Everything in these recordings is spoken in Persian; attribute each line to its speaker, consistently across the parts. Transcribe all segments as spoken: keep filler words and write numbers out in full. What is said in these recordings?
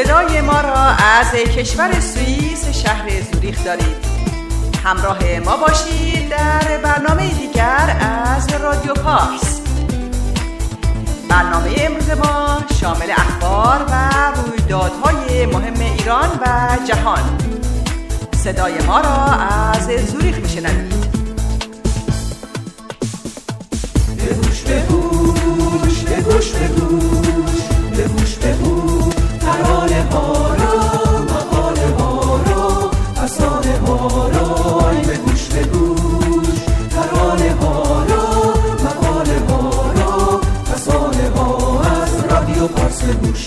Speaker 1: صدای ما را از کشور سوئیس شهر زوریخ دارید. همراه ما باشید در برنامه دیگر از رادیو پارس. برنامه امروز ما شامل اخبار و رویدادهای مهم ایران و جهان. صدای ما را از زوریخ میشنوید.
Speaker 2: بگوش بگوش بگوش بگوش بگوش بگوش ترانه ها را، مقاله ها را، افسانه ها را. بگوش بگوش ترانه ها را، مقاله ها را، افسانه ها. از رادیو پارس بگوش.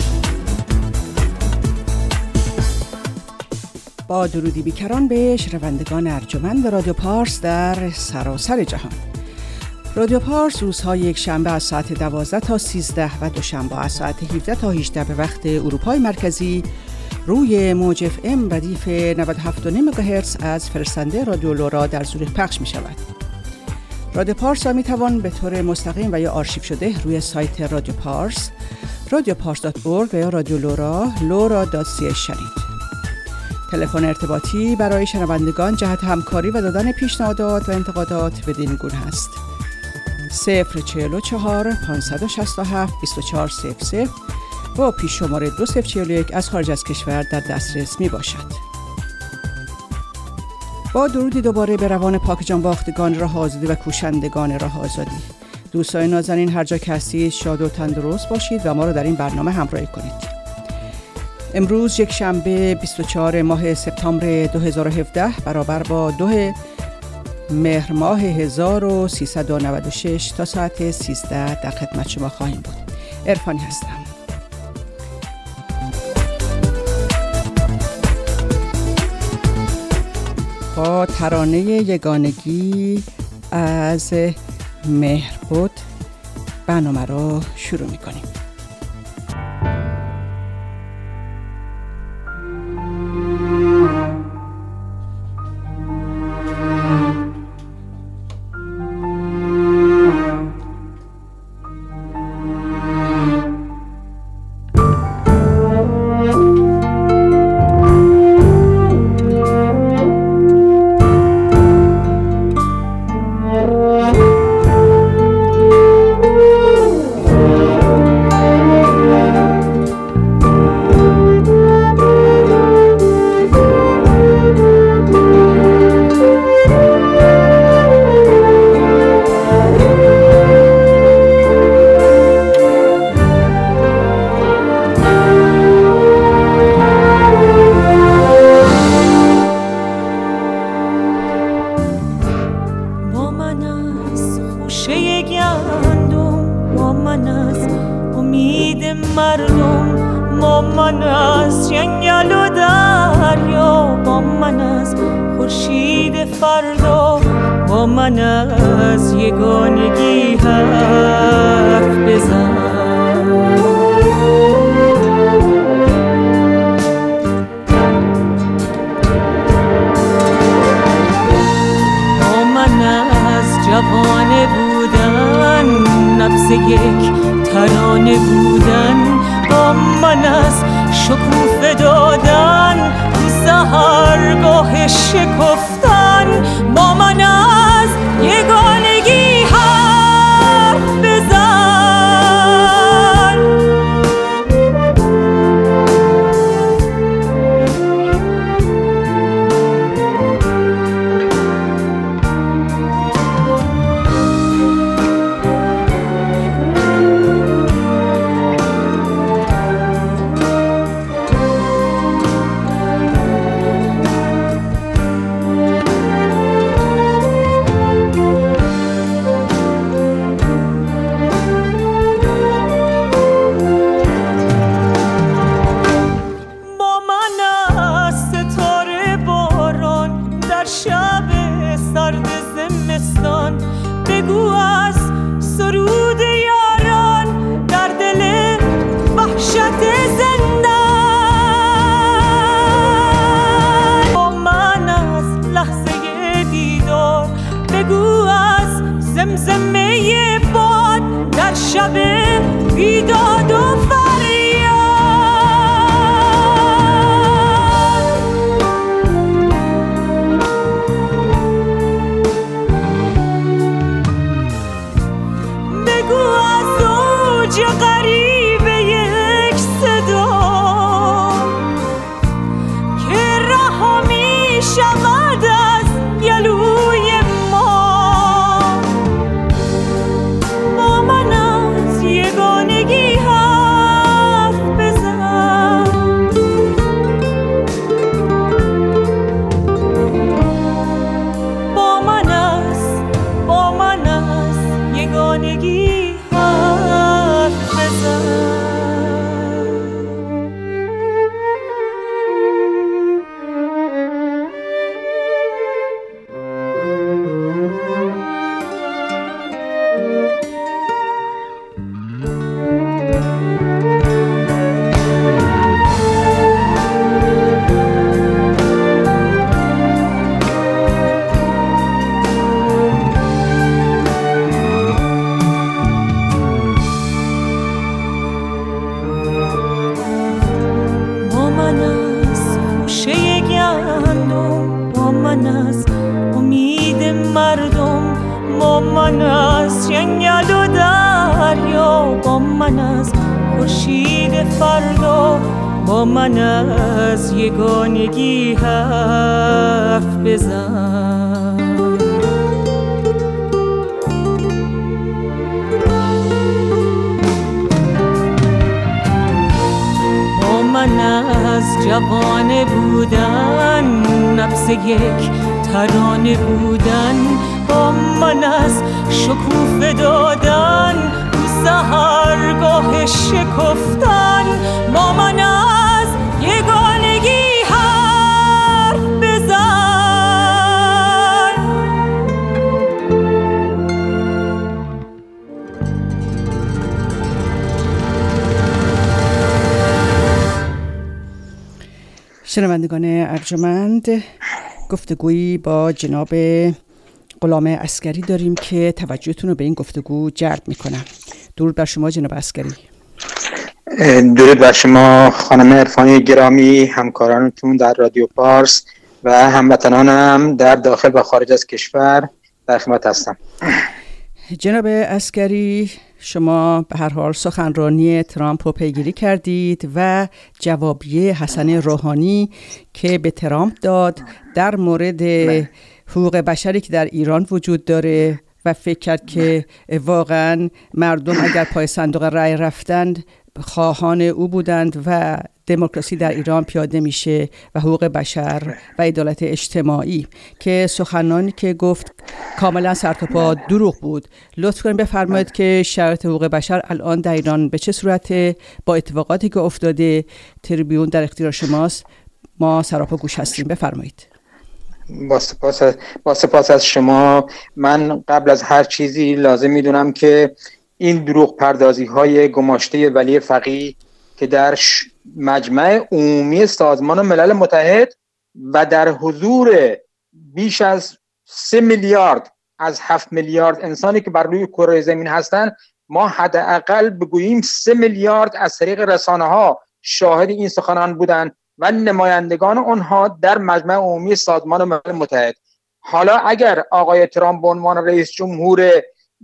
Speaker 3: با درودی بیکران به شنوندگان ارجمند رادیو پارس در سراسر جهان. رادیو پارس روزهای یک شنبه از ساعت دوازده تا سیزده و دوشنبه از ساعت هفده تا هجده به وقت اروپای مرکزی روی موج اف ام ردیف نود و هفت و نیم مگاهرتز از فرستنده رادیو لورا در زوریخ پخش می شود. رادیو پارس را می توان به طور مستقیم و یا آرشیو شده روی سایت رادیو پارس، رادیو پارس دات اورگ و یا رادیو لورا، لورا دات سی اچ شنید. تلفن ارتباطی برای شنوندگان جهت همکاری و دادن پیشنهادات و انتقادات بدین گونه است: صفر چهل و چهار پانصد و شصت و هفت بیست و چهار صفر صفر و پیش شماره دو صفر چهل و یک از خارج از کشور در دسترس می باشد. با درودی دوباره به روان پاک جان باختگان راه آزادی و کوشندگان راه آزادی. دوستان نازنین هر جا که هستید شاد و تندرست باشید و ما را در این برنامه همراهی کنید. امروز یک شنبه بیست و چهارم ماه سپتامبر دو هزار و هفده برابر با دو مهر ماه هزار و سیصد و نود و شش تا ساعت سیزده در خدمت شما خواهیم بود. عرفانی هستم. با ترانه یگانگی از مهربود برنامه را شروع می‌کنیم. زمزمه باد در شب بیداد و فریاد.
Speaker 4: جوانه بودن، نبض یک ترانه بودن، با من از شکوفه دادن، تو سحرگاه شکفتن، با من از یگانگی حرف بزن.
Speaker 3: شنوندگان ارجمند، گفتگویی با جناب غلام عسکری داریم که توجهتون رو به این گفتگو جلب میکنم. درود بر شما جناب عسکری.
Speaker 5: درود بر شما خانم عرفانی گرامی، همکارانتون در رادیو پارس و هموطنانم در داخل و خارج از کشور در خدمت هستم.
Speaker 3: جناب عسکری، شما به هر حال سخنرانی ترامپ رو پیگیری کردید و جوابیه حسن روحانی که به ترامپ داد در مورد حقوق بشری که در ایران وجود داره و فکر کرد که واقعا مردم اگر پای صندوق رای رفتند خواهان او بودند و دموکراسی در ایران پیاده میشه و حقوق بشر و عدالت اجتماعی، که سخنانی که گفت کاملا سرتاپا دروغ بود. لطف کنید بفرمایید که شرایط حقوق بشر الان در ایران به چه صورته؟ با اتفاقاتی که افتاده تریبیون در اختیار شماست، ما سراپا گوش هستیم. بفرمایید.
Speaker 5: با سپاس با سپاس از شما. من قبل از هر چیزی لازم میدونم که این دروغ پردازی های گماشته ولی فقیه که در مجمع عمومی سازمان ملل متحد و در حضور بیش از سه میلیارد از هفت میلیارد انسانی که بر روی کره زمین هستند، ما حداقل بگوییم سه میلیارد از طریق رسانه ها شاهد این سخنان بودند و نمایندگان اونها در مجمع عمومی سازمان ملل متحد. حالا اگر آقای ترامپ به عنوان رئیس جمهور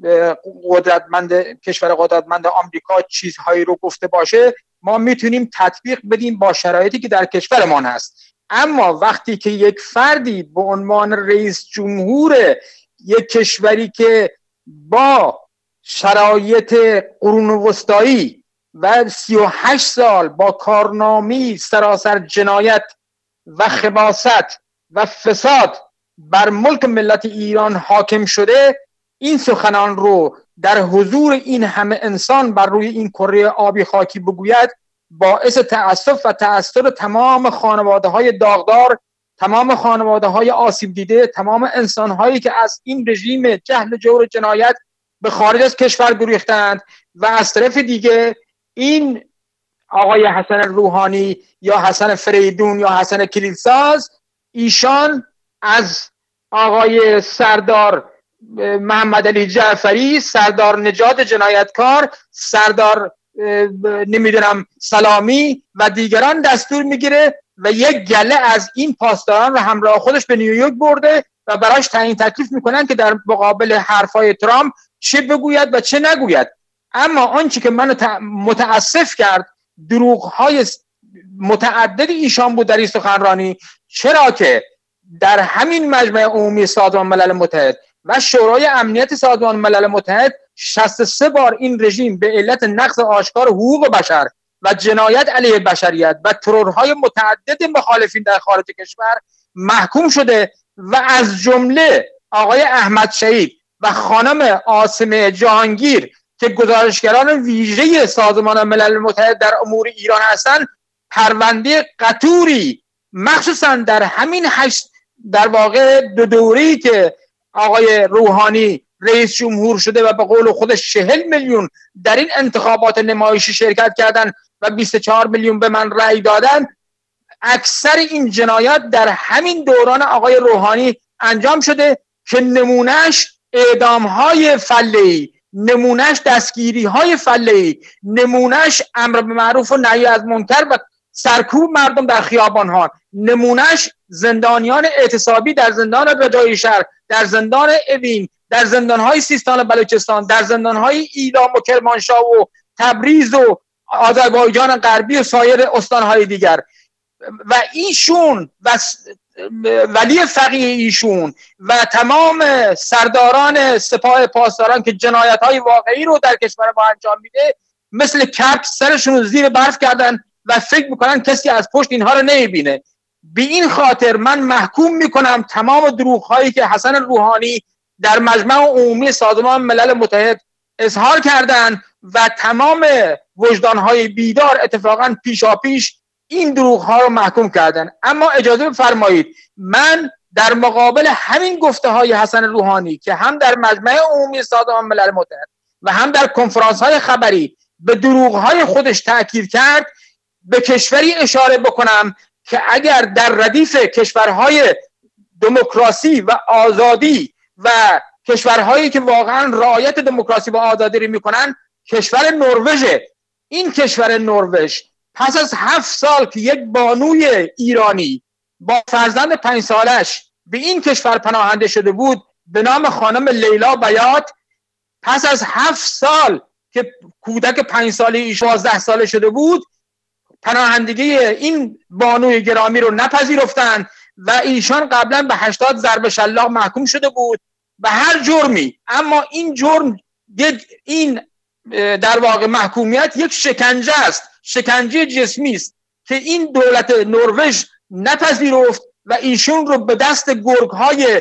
Speaker 5: قدرتمند کشور قدرتمند آمریکا چیزهایی رو گفته باشه، ما میتونیم تطبیق بدیم با شرایطی که در کشورمان هست. اما وقتی که یک فردی به عنوان رئیس جمهور یک کشوری که با شرایط قرون وسطایی و سی و هشت سال با کارنامه‌ای سراسر جنایت و خباثت و فساد بر ملک ملت ایران حاکم شده، این سخنان رو در حضور این همه انسان بر روی این کره آبی خاکی بگوید، باعث تأسف و تأثیر تمام خانواده‌های داغدار، تمام خانواده‌های آسیب دیده، تمام انسان‌هایی که از این رژیم جهل جور جنایت به خارج از کشور گریختند. و از طرف دیگه این آقای حسن روحانی یا حسن فریدون یا حسن کلیدساز، ایشان از آقای سردار محمد علی جعفری، سردار نجات جنایتکار، سردار نمیدونم سلامی و دیگران دستور میگیره و یک گله از این پاسداران رو همراه خودش به نیویورک برده و براش تعیین تکلیف میکنن که در مقابل حرفای ترامپ چه بگوید و چه نگوید. اما آنچه که منو متاسف کرد دروغ‌های متعدد ایشان بود در این سخنرانی، چرا که در همین مجمع عمومی سازمان ملل متحد و شورای امنیت سازمان ملل متحد شصت و سه بار این رژیم به علت نقض آشکار حقوق بشر و جنایت علیه بشریت و ترورهای متعدد مخالفین در خارج کشور محکوم شده و از جمله آقای احمد شهید و خانم عاصمه جهانگیر که گزارشگران ویژه سازمان ملل متحد در امور ایران هستند پرونده قطوری مخصوصا در همین هشت در واقع دو دوره‌ای که آقای روحانی رئیس جمهور شده و به قول خودش چهل میلیون در این انتخابات نمایشی شرکت کردن و بیست و چهار میلیون به من رأی دادن، اکثر این جنایات در همین دوران آقای روحانی انجام شده که نمونهش اعدام‌های فله‌ای، نمونهش دستگیری‌های فله‌ای، نمونهش امر به معروف و نهی از منکر و سرکوب مردم در خیابان‌ها، نمونهش زندانیان اعتصابی در زندان رجایی شهر، در زندان اوین، در زندان‌های سیستان و بلوچستان، در زندان‌های ایلام و کرمانشاه و تبریز و آذربایجان غربی و سایر استان‌های دیگر. و ایشون و ولی فقیه ایشون و تمام سرداران سپاه پاسداران که جنایت‌های واقعی رو در کشور ما انجام میده مثل کبک سرشون رو زیر برف کردن و فکر میکنن کسی از پشت اینها رو نمیبینه. به این خاطر من محکوم میکنم تمام دروغ‌هایی که حسن روحانی در مجمع عمومی سازمان ملل متحد اظهار کردن و تمام وجدان‌های بیدار اتفاقاً پیشاپیش این دروغ‌ها رو محکوم کردن. اما اجازه بفرمایید من در مقابل همین گفته‌های حسن روحانی که هم در مجمع عمومی سازمان ملل متحد و هم در کنفرانس‌های خبری به دروغ‌های خودش تأکید کرد، به کشوری اشاره بکنم که اگر در ردیف کشورهای دموکراسی و آزادی و کشورهایی که واقعا رعایت دموکراسی و آزادی رو میکنن کشور نروژ. این کشور نروژ پس از هفت سال که یک بانوی ایرانی با فرزند پنج سالش به این کشور پناهنده شده بود به نام خانم لیلا بیات، پس از هفت سال که کودک پنج ساله ایش دوازده ساله شده بود پناهندگی این بانوی گرامی رو نپذیرفتند و ایشان قبلا به هشتاد ضرب شلاق محکوم شده بود به هر جرمی. اما این جرم این در واقع محکومیت یک شکنجه است، شکنجه جسمی است که این دولت نروژ نپذیرفت و ایشون رو به دست گرگ‌های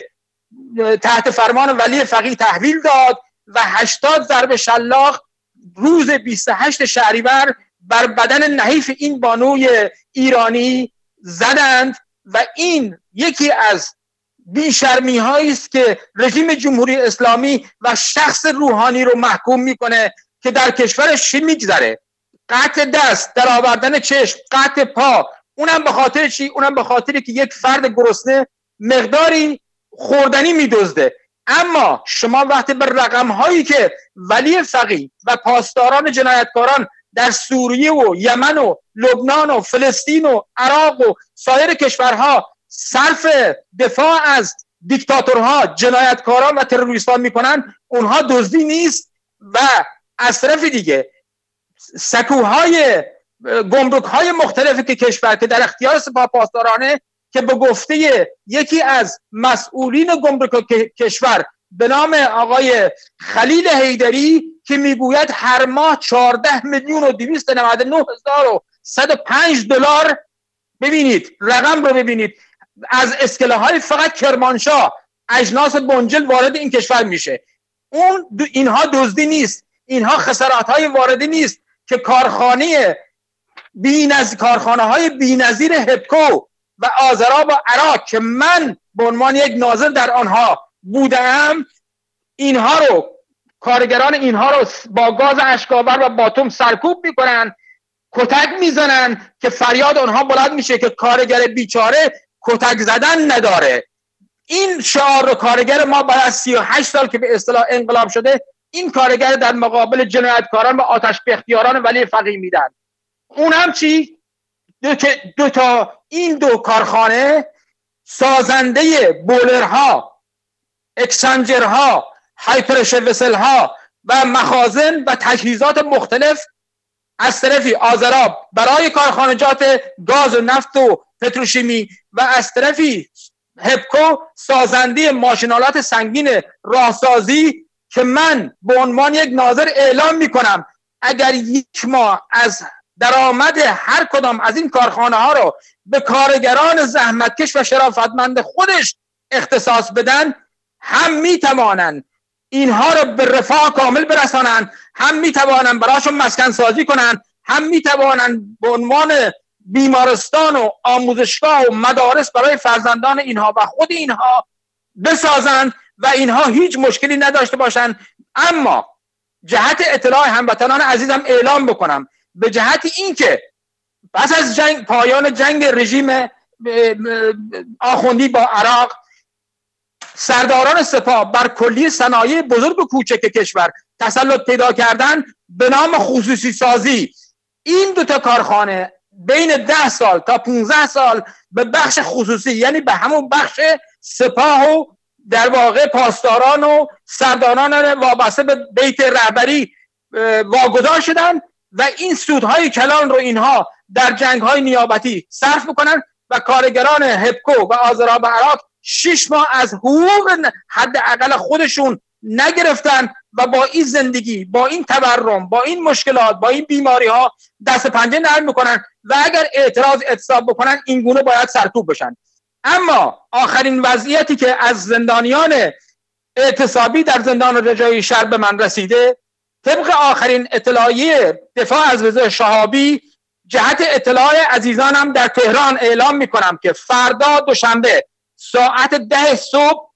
Speaker 5: تحت فرمان ولی فقیه تحویل داد و هشتاد ضرب شلاق روز بیست و هشت شهریور بر بدن نحیف این بانوی ایرانی زدند و این یکی از بیشرمی هایی است که رژیم جمهوری اسلامی و شخص روحانی رو محکوم میکنه که در کشورش چی میگذره. قطع دست، در آوردن چشم، قطع پا، اونم به خاطر چی؟ اونم به خاطری که یک فرد گرسنه مقداری خوردنی میدزده. اما شما وقتی به رقم هایی که ولی فقیه و پاسداران جنایتکاران در سوریه و یمن و لبنان و فلسطین و عراق و سایر کشورها صرف دفاع از دیکتاتورها، جنایتکاران و تروریستان میکنن، اونها دزدی نیست. و از طرف دیگه سکوهای گمرک‌های مختلفی که کشور که در اختیار سپاه پاسدارانه که به گفته یکی از مسئولین گمرک کشور به نام آقای خلیل حیدری که میگوید هر ماه چهارده میلیون و دویست و نود و نه هزار و صد و پنج دلار، ببینید رقم رو ببینید، از اسکله‌های فقط کرمانشاه اجناس بنجل وارد این کشور میشه. اون اینها دزدی نیست، اینها خسارات‌های واردی نیست که کارخانه بی‌نظیر کارخانه‌های بی‌نظیر هپکو و آذرا و عراق که من به عنوان یک ناظر در آنها بودم، اینها رو کارگران اینها رو با گاز اشک‌آور و باتوم سرکوب میکنن، کتک میزنن که فریاد آنها بلند میشه که کارگر بیچاره کتک زدن نداره. این شعار رو کارگر ما بعد از سی و هشت سال که به اصطلاح انقلاب شده این کارگر در مقابل جنایتکاران و آتش بختیاران ولی فقیه میدن. اون هم چی؟ دو, دو تا این دو کارخانه سازنده بولرها، اکسنجرها، های پرشر وسلها و مخازن و تجهیزات مختلف از طرفی آذراب برای کارخانجات گاز و نفت و پتروشیمی و از طرفی هپکو سازنده ماشینالات سنگین راهسازی که من به عنوان یک ناظر اعلام میکنم اگر یک ماه از درآمد هر کدام از این کارخانه ها رو به کارگران زحمتکش و شرافتمند خودش اختصاص بدن، هم میتوانند اینها رو به رفاه کامل برسانند، هم میتوانند براشون مسکن سازی کنند، هم میتوانند به عنوان بیمارستان و آموزشگاه و مدارس برای فرزندان اینها و خود اینها بسازند و اینها هیچ مشکلی نداشته باشند. اما جهت اطلاع هموطنان عزیزم اعلام بکنم به جهت اینکه پس از جنگ پایان جنگ رژیم آخوندی با عراق، سرداران سپاه بر کلیه صنایع بزرگ و کوچک کشور تسلط پیدا کردن به نام خصوصی سازی. این دوتا کارخانه بین ده سال تا پونزده سال به بخش خصوصی، یعنی به همون بخش سپاه و در واقع پاسداران و سرداران وابسته به بیت رهبری واگذار شدن و این سودهای کلان رو اینها در جنگ‌های نیابتی صرف میکنن و کارگران هپکو و آذراب عراق شش ماه از حقوق حداقل خودشون نگرفتن و با این زندگی، با این تورم، با این مشکلات، با این بیماری ها دست پنجه نرم میکنن و اگر اعتراض اعتصاب بکنن این گونه باید سرکوب بشن. اما آخرین وضعیتی که از زندانیان اعتصابی در زندان رجایی شهر به من رسیده، طبق آخرین اطلاعیه دفاع از رضا شهابی، جهت اطلاع عزیزانم در تهران اعلام میکنم که فردا دوشنبه ساعت ده صبح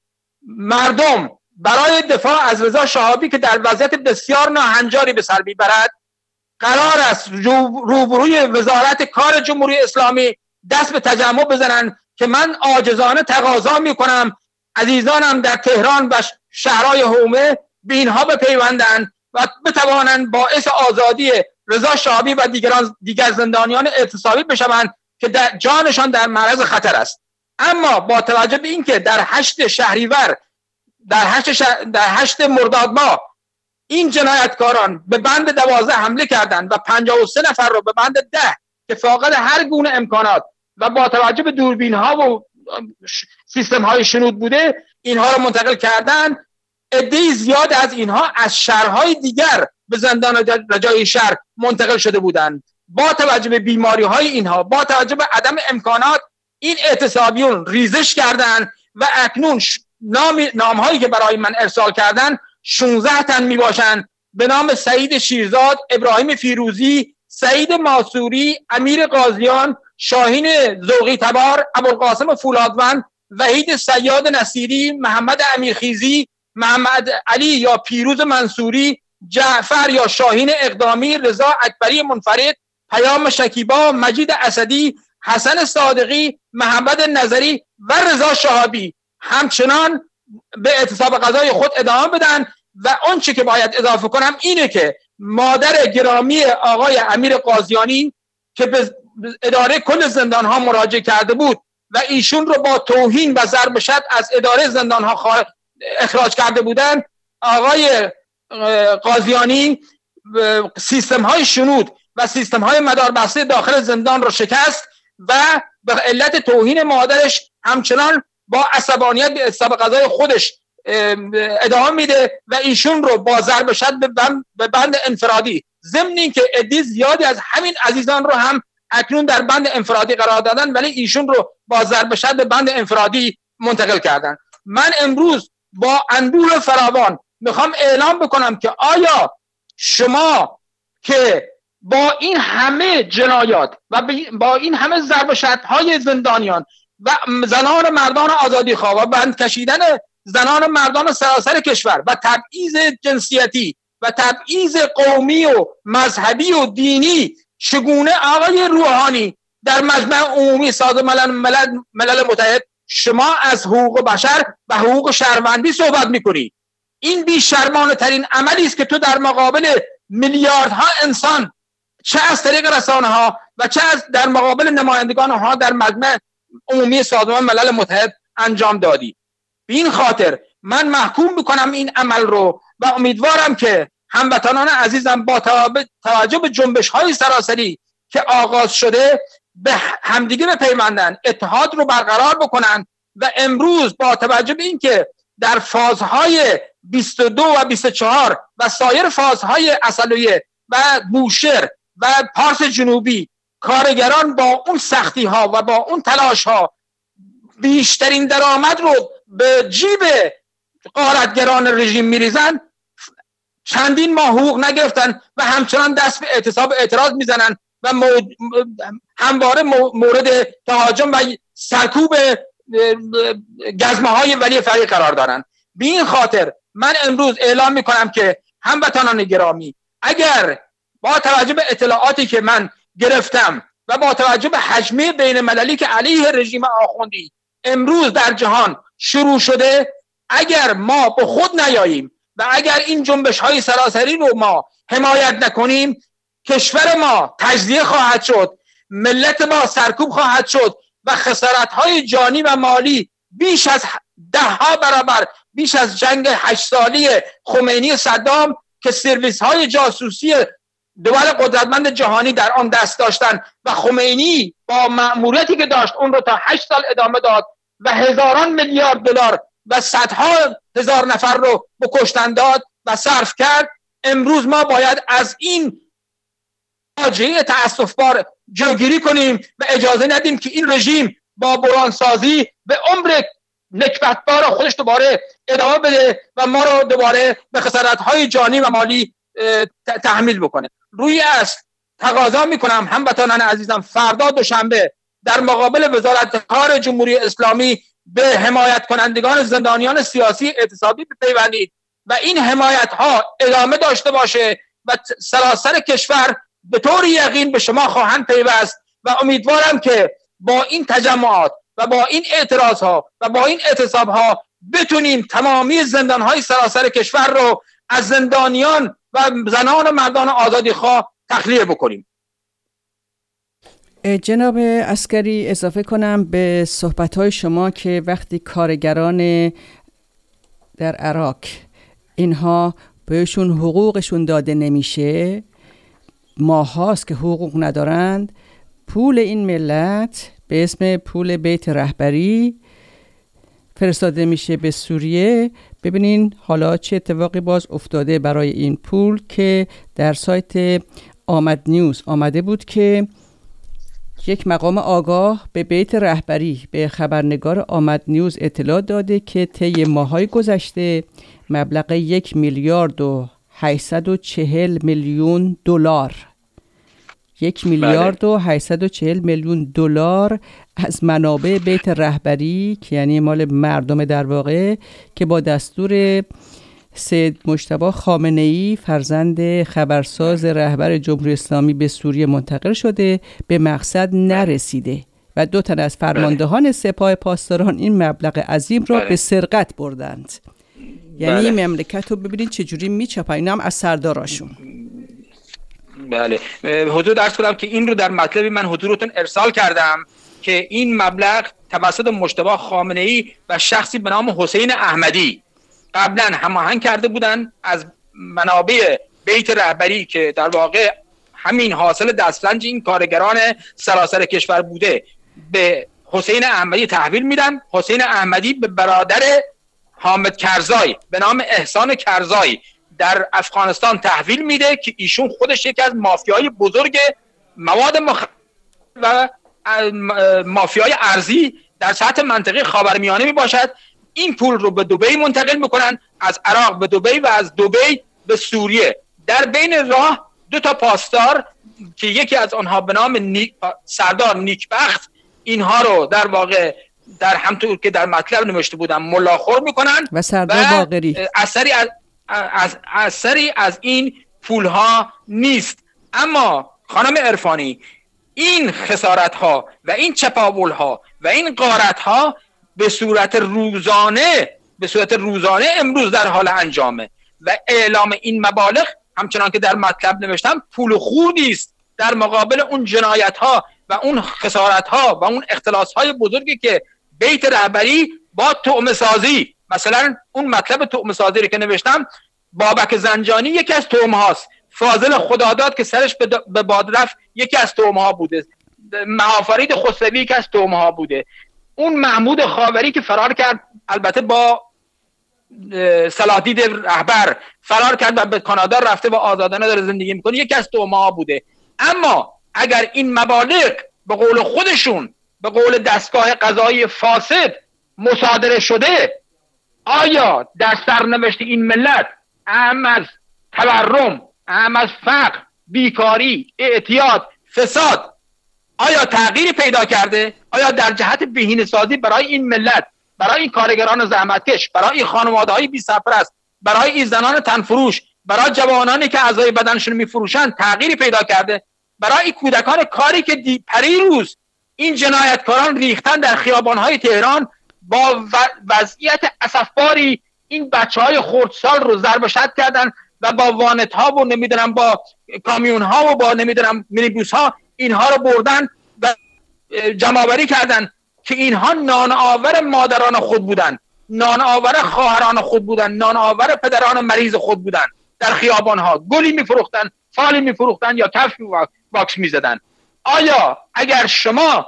Speaker 5: مردم برای دفاع از رضا شهابی که در وضعیت بسیار ناهنجاری به سر میبرد قرار است روبروی وزارت کار جمهوری اسلامی دست به تجمع بزنن که من عاجزانه تقاضا میکنم عزیزانم در تهران و شهرهای حومه به اینها بپیوندند و بتوانند باعث آزادی رضا شهابی و دیگران دیگر زندانیان اعتصابی بشوند که در جانشان در معرض خطر است. اما با توجه به اینکه در هشت شهریور در هشت, شهر... در هشت مرداد ماه این جنایتکاران به بند دوازده حمله کردند و پنجاه و سه نفر رو به بند ده که فاقد هر گونه امکانات و با توجه به دوربین ها و سیستم های شنود بوده اینها رو منتقل کردند، عده‌ای زیاد از اینها از شهرهای دیگر به زندان رجایی شهر منتقل شده بودند. با توجه به بیماری های اینها، با توجه به عدم امکانات، این اعتصابیون ریزش کردند و اکنون نام نام هایی که برای من ارسال کردن شانزده تن می باشند به نام سعید شیرزاد، ابراهیم فیروزی، سعید ماسوری، امیر قاضیان، شاهین ذوقی تبار، ابوالقاسم فولادوند، وحید سیاد نصیری، محمد امیرخیزی، محمد علی یا پیروز منصوری، جعفر یا شاهین اقدامی، رضا اکبری منفرد، پیام شکیبا، مجید اسدی، حسن صادقی، محمد نظری و رضا شهابی همچنان به اعتصاب قضای خود ادامه بدن. و اون چی که باید اضافه کنم اینه که مادر گرامی آقای امیر قاضیانی که به اداره کل زندان ها مراجعه کرده بود و ایشون رو با توهین و ضرب شد از اداره زندان ها اخراج کرده بودن، آقای قاضیانی سیستم های شنود و سیستم های مداربسته داخل زندان رو شکست و به علت توهین مادرش همچنان با عصبانیت به اعتصاب قضای خودش ادامه میده و ایشون رو با ضرب شد به بند, به بند انفرادی، ضمن اینکه عده زیادی از همین عزیزان رو هم اکنون در بند انفرادی قرار دادن ولی ایشون رو با ضرب شد به بند انفرادی منتقل کردن. من امروز با اندوه فراوان میخوام اعلام بکنم که آیا شما که با این همه جنایات و با این همه ضرب شدهای زندانیان و زنان و مردان آزادی خواه و بند کشیدن زنان و مردان سراسر کشور و تبعیض جنسیتی و تبعیض قومی و مذهبی و دینی چگونه آقای روحانی در مجمع عمومی سازمان ملل, ملل, ملل متحد شما از حقوق بشر و حقوق شهروندی صحبت میکنی؟ این بیشرمانه ترین عملی است که تو در مقابل میلیاردها انسان چه از طریق رسانه ها و چه از در مقابل نمایندگان ها در مجمع عمومی سازمان ملل متحد انجام دادی. به این خاطر من محکوم میکنم این عمل رو و امیدوارم که هموطنان عزیزم با توجه به جنبش‌های سراسری که آغاز شده به همدیگه بپیوندن، اتحاد رو برقرار بکنن و امروز با توجه به اینکه در فازهای بیست و دو و بیست و چهار و سایر فازهای اصلویه و بوشهر و پارس جنوبی کارگران با اون سختی ها و با اون تلاش ها بیشترین درآمد رو به جیب غارتگران رژیم میریزن، چندین ماه حقوق نگرفتن و همچنان دست به اعتصاب اعتراض میزنن و همواره مورد تهاجم و سرکوب گزمه های ولی فقیه قرار دارن. به این خاطر من امروز اعلام میکنم که هموطنان گرامی، اگر با توجه به اطلاعاتی که من گرفتم و با توجه به حجمه بین المللی که علیه رژیم آخوندی امروز در جهان شروع شده، اگر ما به خود نیاییم و اگر این جنبش های سراسری رو ما حمایت نکنیم، کشور ما تجزیه خواهد شد، ملت ما سرکوب خواهد شد و خسارت های جانی و مالی بیش از ده ها برابر بیش از جنگ هشت سالی خمینی و صدام که سرویس های جاسوسی دول قدرتمند جهانی در آن دست داشتن و خمینی با مأموریتی که داشت اون رو تا هشت سال ادامه داد و هزاران میلیارد دلار و صدها هزار نفر رو به کشتن داد و صرف کرد. امروز ما باید از این فاجعه تأسفبار جلوگیری کنیم و اجازه ندیم که این رژیم با برانسازی به عمر نکبتبار خودش دوباره ادامه بده و ما رو دوباره به خسارت‌های جانی و مالی تحمیل بکنه. روی اصل تقاضا میکنم هموطنان عزیزم فردا دوشنبه در مقابل وزارت کار جمهوری اسلامی به حمایت کنندگان زندانیان سیاسی اعتصابی بپیوندید و این حمایت ها ادامه داشته باشه و سراسر کشور به طور یقین به شما خواهند پیوست و امیدوارم که با این تجمعات و با این اعتراض ها و با این اعتصاب ها بتونیم تمامی زندان های سراسر کشور رو از زندانیان و زنان و مردان آزادی خواه تخلیه بکنیم.
Speaker 3: جناب عسکری اضافه کنم به صحبت‌های شما که وقتی کارگران در عراق اینها بهشون حقوقشون داده نمیشه، ماه هاست که حقوق ندارند، پول این ملت به اسم پول بیت رهبری فرستاده میشه به سوریه. ببینین حالا چه اتفاقی باز افتاده برای این پول که در سایت آمد نیوز آمده بود که یک مقام آگاه به بیت رهبری به خبرنگار آمد نیوز اطلاع داده که طی ماه‌های گذشته مبلغ یک میلیارد و هشتصد و چهل میلیون دلار یک میلیارد و هشتصد و چهل میلیون دلار از منابع بیت رهبری که یعنی مال مردم در واقع، که با دستور سید مجتبی خامنه‌ای فرزند خبرساز رهبر جمهوری اسلامی به سوریه منتقل شده، به مقصد نرسیده و دو تن از فرماندهان سپاه پاسداران این مبلغ عظیم را به سرقت بردند. یعنی بله. مملکت رو ببینید چجوری میچپن، اینا هم از سرداراشون.
Speaker 5: بله حضور درس کنم که این رو در مطلبی من حضورتون ارسال کردم که این مبلغ توسط مجتبی خامنه‌ای و شخصی به نام حسین احمدی قبلا هماهنگ کرده بودن از منابع بیت رهبری که در واقع همین حاصل دسترنج این کارگران سراسر کشور بوده، به حسین احمدی تحویل میدن. حسین احمدی به برادر حامد کرزای به نام احسان کرزای در افغانستان تحویل میده که ایشون خودش یکی از مافیای بزرگ مواد مخدر و مافیای ارزی در سطح منطقه خاورمیانه می باشد. این پول رو به دبی منتقل میکنن، از عراق به دبی و از دبی به سوریه. در بین راه دو تا پاسدار که یکی از آنها به نام نیک سردار نیکبخت اینها رو در واقع در همطور که در مطلب نوشته بودم ملاخور میکنن
Speaker 3: و سردار باقری
Speaker 5: اثری از از اثری از این پول ها نیست. اما خانم عرفانی، این خسارت ها و این چپاول ها و این غارت ها به صورت روزانه به صورت روزانه امروز در حال انجامه و اعلام این مبالغ همچنان که در مطلب نوشتم پول خوردی است در مقابل اون جنایت ها و اون خسارت ها و اون اختلاس های بزرگی که بیت رهبری با طعمه سازی، مثلا اون مطلب طعمه سازی رو که نوشتم، بابک زنجانی یکی از تومه هاست، فاضل خداداد که سرش به باد رفت یکی از تومه ها بوده، مهافرید خسروی یکی از تومه ها بوده، اون محمود خاوری که فرار کرد البته با صلاحدید رهبر فرار کرد و به کانادا رفته و آزادانه داره زندگی میکنه، یکی از تومه ها بوده. اما اگر این مبالغ به قول خودشون، به قول دستگاه قضایی فاسد مصادره شده، آیا در سرنوشت این ملت اهم از تورم، اهم از فقر، بیکاری، اعتیاد، فساد آیا تغییری پیدا کرده؟ آیا در جهت بهینه‌سازی برای این ملت، برای این کارگران زحمتکش، برای این خانواده‌های بی سرپرست، برای این زنان تنفروش، برای جوانانی که اعضای بدنشون میفروشن تغییری پیدا کرده؟ برای این کودکان کاری که پریروز این جنایتکاران ریختن در خیابان‌های تهران با وضعیت اسفباری این بچه‌های خردسال رو ضرب و شتم کردن و با وانت‌ها و نمیدونم با کامیون‌ها و با نمیدونم مینیبوس‌ها اینها رو بردن و جمع‌آوری کردن که اینها نان آور مادران خود بودن، نان آور خواهران خود بودن، نان آور پدران مریض خود بودن. در خیابان‌ها گلی می‌فروختن، فالی می‌فروختن یا کفش واکس می‌زدن. آیا اگر شما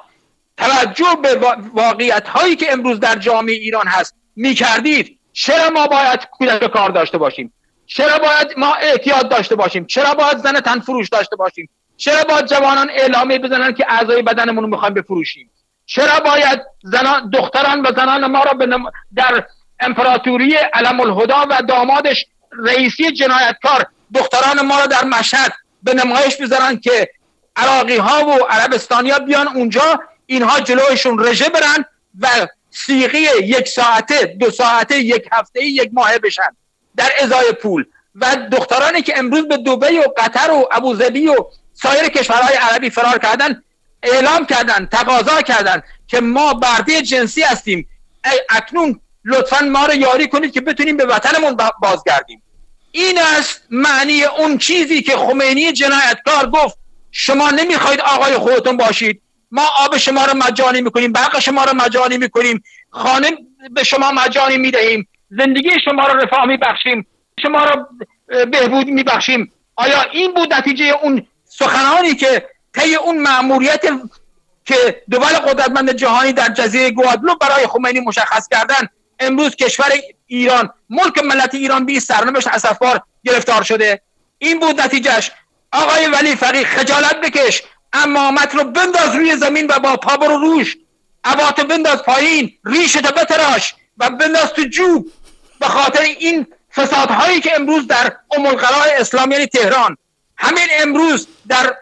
Speaker 5: توجه به واقعیت‌هایی که امروز در جامعه ایران هست می‌کردید، چرا ما باید کودک کار داشته باشیم؟ چرا باید ما اعتیاد داشته باشیم؟ چرا باید زن تنفروش داشته باشیم؟ چرا باید جوانان اعلامیه بزنن که اعضای بدنمون رو می‌خوایم بفروشیم؟ چرا باید زنان، دختران و زنان ما را نم... در امپراتوری علم الهدا و دامادش رئیسی جنایتکار دختران ما را در مشهد به نمایش بذارن که عراقی ها و عربستانی ها بیان اونجا، اینها جلوشون رژه برن و صیغه یک ساعته، دو ساعته، یک هفته، یک ماهه بشن در ازای پول. و دخترانی که امروز به دبی و قطر و ابوظبی و سایر کشورهای عربی فرار کردن اعلام کردن، تقاضا کردن که ما برده جنسی هستیم، اکنون لطفاً ما رو یاری کنید که بتونیم به وطنمون بازگردیم. این است معنی اون چیزی که خمینی جنایتکار گفت شما نمیخواید آقای خودتون باشید، ما آب شما رو مجانی میکنیم، برق شما رو مجانی میکنیم، خانه به شما مجانی میدهیم، زندگی شما رو رفاه میبخشیم، شما رو بهبود میبخشیم. آیا این بود نتیجه اون سخنانی که طی اون مأموریت که دول قدرتمند جهانی در جزیره گوادلوپ برای خمینی مشخص کردن، امروز کشور ایران، ملک ملت ایران بی سرنوشت اسفبار گرفتار شده؟ این بود نتیجهش. آقای ولی فقیه خجالت بکش، عمامت رو بنداز روی زمین و با پا برو روش، عباتو بنداز پایین، ریشتو بتراش و بنداز تو جوب، به خاطر این فسادهایی که امروز در ام القرى اسلام یعنی تهران، همین امروز در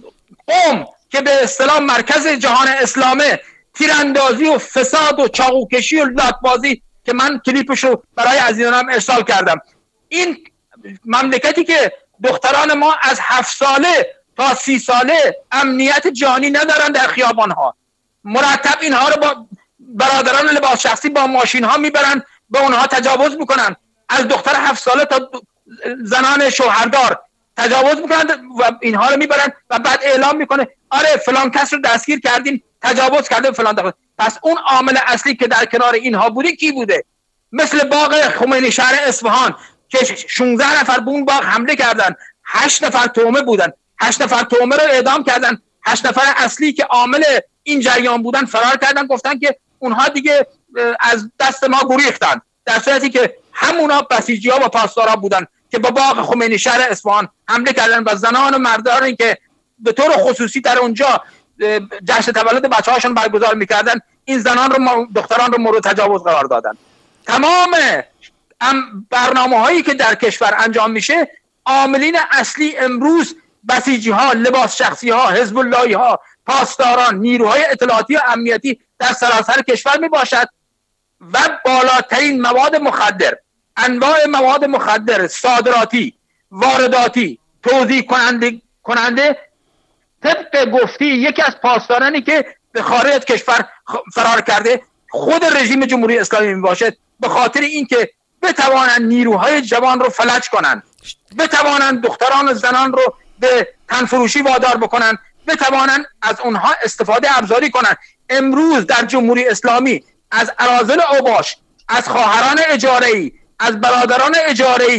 Speaker 5: قم که به اصطلاح مرکز جهان اسلامه، تیراندازی و فساد و چاقوکشی و لاتبازی که من کلیپشو برای عزیزانم ارسال کردم. این مملکتی که دختران ما از هفت ساله تا سی ساله امنیت جانی ندارن در خیابانها، مرتب اینها رو با برادران لباس شخصی با ماشین ها میبرن، به اونها تجاوز میکنن، از دختر هفت ساله تا زنان شوهردار تجاوز میکنن و اینها رو میبرن و بعد اعلام میکنه آره فلان کس رو دستگیر کردیم، تجاوز کرده فلان دفعه. پس اون عامل اصلی که در کنار اینها بوده کی بوده؟ مثل باغ خمینی شهر اصفهان که شانزده نفر به اون باغ حمله کردن، هشت نفر تومه بودن، هشت نفر تومه رو اعدام کردن، هشت نفر اصلی که عامل این جریان بودن فرار کردن، گفتن که اونها دیگه از دست ما گریختن، در صورتی که همونا بسیجی‌ها و پاسدارا بودن که با باغ خمینی شهر اصفهان حمله کردن و زنان و مردانی که به طور خصوصی در اونجا جشن تولد بچه‌هاشون برگزار می‌کردن، این زنان رو، دختران رو مورد تجاوز قرار دادن. تمام برنامه‌هایی که در کشور انجام میشه، عاملین اصلی امروز بسیجی‌ها، لباس شخصی‌ها، حزب اللهی‌ها، پاسداران، نیروهای اطلاعاتی و امنیتی در سراسر کشور میباشد و بالاترین مواد مخدر، انواع مواد مخدر صادراتی، وارداتی، توزیع کننده کننده طبق گفتی یکی از پاسدارانی که به خارج از کشور فرار کرده خود رژیم جمهوری اسلامی میباشد، به خاطر اینکه بتوانند نیروهای جوان رو فلج کنند، بتوانند دختران و زنان رو به تنفروشی وادار بکنند، بتوانند از اونها استفاده ابزاری کنند. امروز در جمهوری اسلامی از اراذل اوباش، از خواهران اجاره‌ای، از برادران اجاره‌ای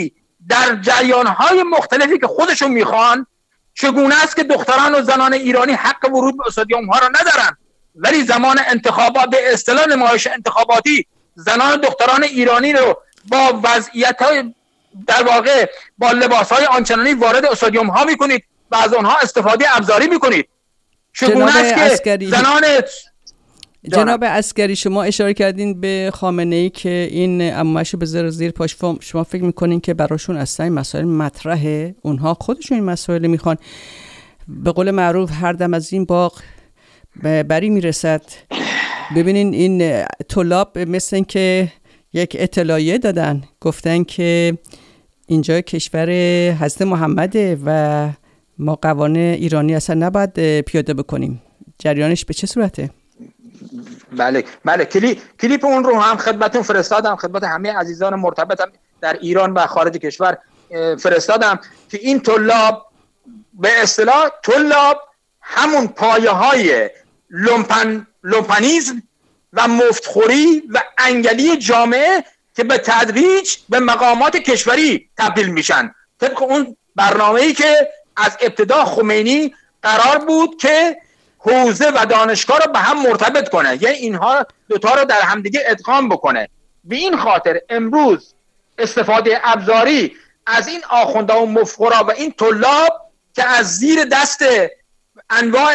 Speaker 5: در جریان‌های مختلفی که خودشون میخوان چگونه است که دختران و زنان ایرانی حق ورود به استادیوم‌ها را ندارن، ولی زمان انتخابات به اصطلاح نمایش انتخاباتی زنان و دختران ایرانی رو با وضعیت‌های در واقع با لباس‌های آنچنانی وارد استادیوم‌ها میکنید و از آنها استفاده ابزاری میکنید. چگونه است که زنان
Speaker 3: جناب عسکری شما اشاره کردین به خامنه‌ای که این عمه‌شو بذاره زیر پاش، شما فکر میکنین که براشون اصلا این مسائل مطرحه؟ اونها خودشون این مسائل میخوان. به قول معروف هر دم از این باغ بری میرسد. ببینین این طلاب مثل این که یک اطلاعیه دادن، گفتن که اینجا کشور حضرت محمده و ما قوانین ایرانی اصلا نباید پیاده بکنیم. جریانش به چه صورته؟
Speaker 5: بله بله کلی، کلیپ اون رو هم خدمتتون فرستادم، خدمت همه عزیزان مرتبطم در ایران و خارج کشور فرستادم که این طلاب به اصطلاح طلاب همون پایه های لومپن لومپنیزم و مفتخوری و انگلی جامعه که به تدریج به مقامات کشوری تبدیل میشن، طبق اون برنامه‌ای که از ابتدا خمینی قرار بود که حوزه و دانشگاه رو به هم مرتبط کنه، یعنی اینها دوتا رو در همدیگه ادغام بکنه. به این خاطر امروز استفاده ابزاری از این آخونده و مفخورا و این طلاب که از زیر دست انواع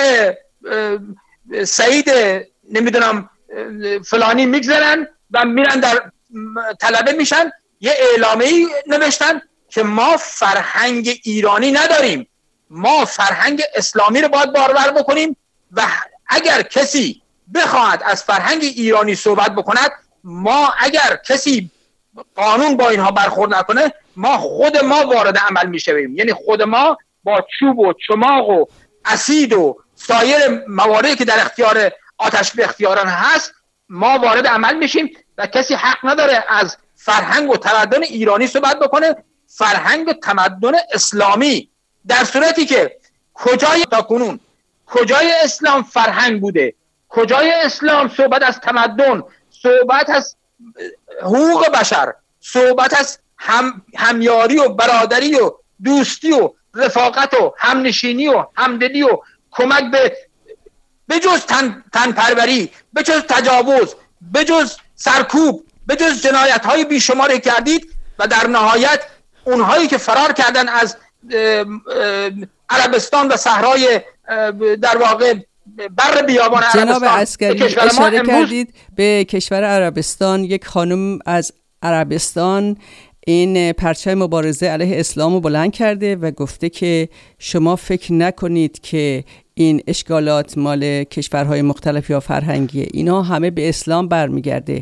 Speaker 5: سعید نمیدونم فلانی میگذرن و میرن در طلبه میشن، یه اعلامیه‌ای نوشتن که ما فرهنگ ایرانی نداریم، ما فرهنگ اسلامی رو باید بارور بکنیم و اگر کسی بخواهد از فرهنگ ایرانی صحبت بکند، ما اگر کسی قانون با اینها برخورد نکنه، ما خود ما وارد عمل میشویم، یعنی خود ما با چوب و چماق و اسید و سایر مواردی که در اختیار آتش به اختیاران هست ما وارد عمل میشیم و کسی حق نداره از فرهنگ و تمدن ایرانی صحبت بکنه، فرهنگ و تمدن اسلامی، در صورتی که کجای تاکنون کجای اسلام فرهنگ بوده، کجای اسلام صحبت از تمدن، صحبت از حقوق بشر، صحبت از هم همیاری و برادری و دوستی و رفاقت و همنشینی و همدلی و کمک به بجز تن تن پروری، بجز تجاوز، بجز سرکوب، بجز جنایت های بیشماری کردید و در نهایت اونهایی که فرار کردن از عربستان و صحرای در واقع بر بیابان عربستان.
Speaker 3: جناب عسکری اشاره کردید به کشور عربستان. یک خانم از عربستان این پرچم مبارزه علیه اسلام رو بلند کرده و گفته که شما فکر نکنید که این اشکالات مال کشورهای مختلف یا فرهنگیه، اینا همه به اسلام برمیگرده.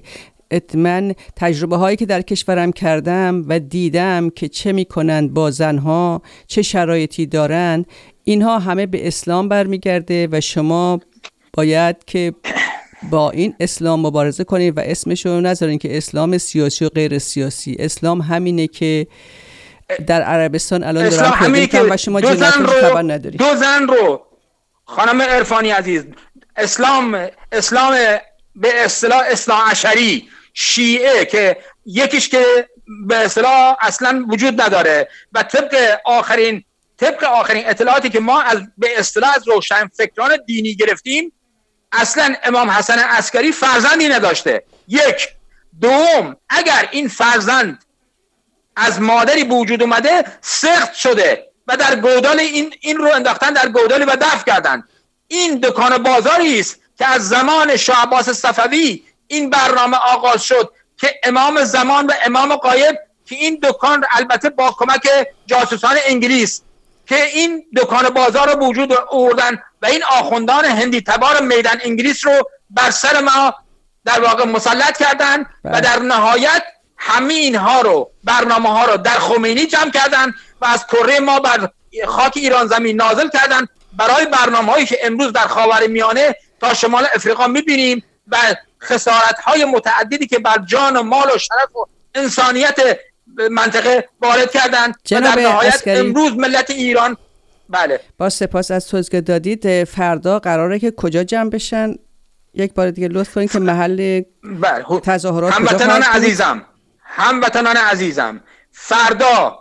Speaker 3: من تجربه هایی که در کشورم کردم و دیدم که چه میکنند با زنها، چه شرایطی دارند، اینها همه به اسلام برمیگرده و شما باید که با این اسلام مبارزه کنید و اسمشو نذارین که اسلام سیاسی و غیر سیاسی. اسلام همینه که در عربستان الان دارن پیاده میکنن و شما جنایتش خبر ندارید.
Speaker 5: دو زن رو خانم عرفانی عزیز، اسلام اسلام به اصطلاح اثنا عشری شیعه که یکیش که به اصطلاح اصلا وجود نداره و طبق آخرین طبق آخرین اطلاعاتی که ما از به اصطلاح از روشن فکران دینی گرفتیم، اصلا امام حسن عسکری فرزندی نداشته. یک. دوم، اگر این فرزند از مادری به وجود اومده سخت شده و در گودال این این رو انداختن در گودالی و دفن کردن. این دکان بازاری است که از زمان شاه عباس صفوی این برنامه آغاز شد که امام زمان و امام غایب که این دکان البته با کمک جاسوسان انگلیس که این دکان بازار رو به وجود آوردن و این آخوندان هندی تبار میدان انگلیس رو بر سر ما در واقع مسلط کردن و در نهایت همه اینها رو برنامه ها رو در خمینی جمع کردن و از کره ما بر خاک ایران زمین نازل کردن برای برنامه هایی که امروز در خاورمیانه تا شمال افریقا میبینیم و خسارت های متعددی که بر جان و مال و شرف و انسانیت منطقه وارد کردن و در نهایت امروز ملت ایران. بله
Speaker 3: با سپاس از توضیح دادید. فردا قراره که کجا جمع بشن؟ یک بار دیگه لطف کنید که محل تظاهرات کجا؟
Speaker 5: هموطنان عزیزم هموطنان عزیزم فردا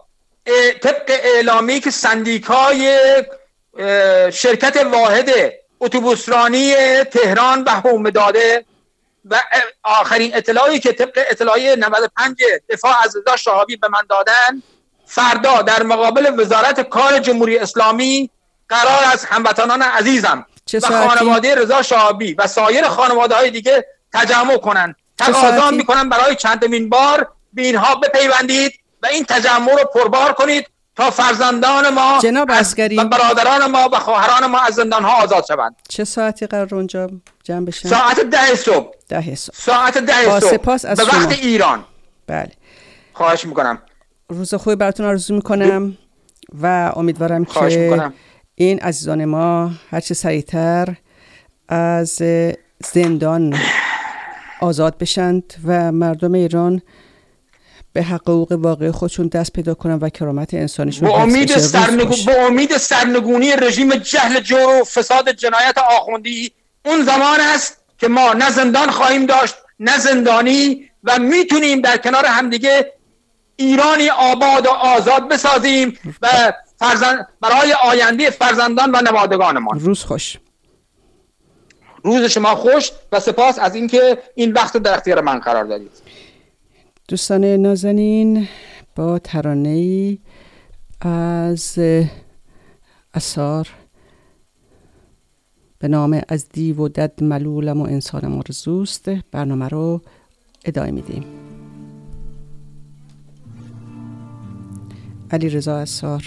Speaker 5: طبق اعلامی که سندیکای شرکت واحد اتوبوسرانی تهران به هم داده و آخرین اطلاعی که طبق اطلاعیه نود و پنج دفاع از رضا شهابی به من دادن، فردا در مقابل وزارت کار جمهوری اسلامی قرار است هموطنان عزیزم و خانواده رضا شهابی و سایر خانواده های دیگه تجمع کنن. تقاضا میکنن برای چندمین بار به اینها بپیوندید و این تجمع رو پربار کنید تا فرزندان ما
Speaker 3: جناب عسکری
Speaker 5: و برادران ما و خواهران ما از زندان ها آزاد شوند.
Speaker 3: چه ساعتی قرار اونجا جمع بشن؟
Speaker 5: ساعت ده صبح.
Speaker 3: ده صبح.
Speaker 5: ساعت ده صبح.
Speaker 3: سپاس از
Speaker 5: به
Speaker 3: شما.
Speaker 5: وقت ایران.
Speaker 3: بله.
Speaker 5: خواهش میکنم.
Speaker 3: روز خوبی براتون آرزو میکنم و امیدوارم که
Speaker 5: میکنم.
Speaker 3: این عزیزان ما هرچه سریعتر از زندان آزاد بشند و مردم ایران به حقوق واقعی خودشون دست پیدا کنن و کرامت انسانیشون
Speaker 5: با امید سرنگو... با امید سرنگونی رژیم جهل جور و فساد جنایت آخوندی اون زمان است که ما نه زندان خواهیم داشت نه زندانی و میتونیم در کنار همدیگه ایرانی آباد و آزاد بسازیم و فرزند برای آینده فرزندان و نوادگانمان.
Speaker 3: روز خوش.
Speaker 5: روز شما خوش و سپاس از اینکه این وقت در اختیار من قرار دادید.
Speaker 3: دوستان نازنین، با ترانه‌ای از اثار به نام از دیو و دد ملولم و انسانم آرزوست برنامه رو ادامه میدیم. علیرضا اثار.